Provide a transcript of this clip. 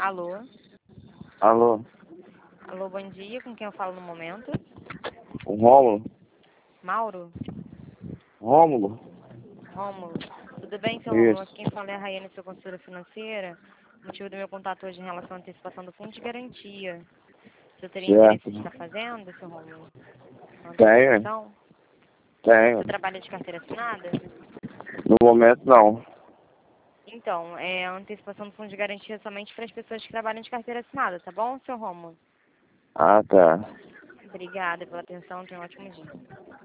Alô? Alô, Alô, bom dia. Com quem eu falo no momento? o Rômulo? Mauro? Rômulo? Rômulo? Tudo bem, seu Rômulo? Isso. Aqui quem fala é a Raiane, sua consultora financeira. O motivo do meu contato hoje é em relação à antecipação do fundo de garantia. Você teria interesse Certo. de estar fazendo, seu Rômulo? Uma Tenho, antecipação? tenho. Você trabalha de carteira assinada? No momento não. Então, a antecipação do fundo de garantia é somente para as pessoas que trabalham de carteira assinada, tá bom, seu Rômulo? Ah, tá. Obrigada pela atenção, tenha um ótimo dia.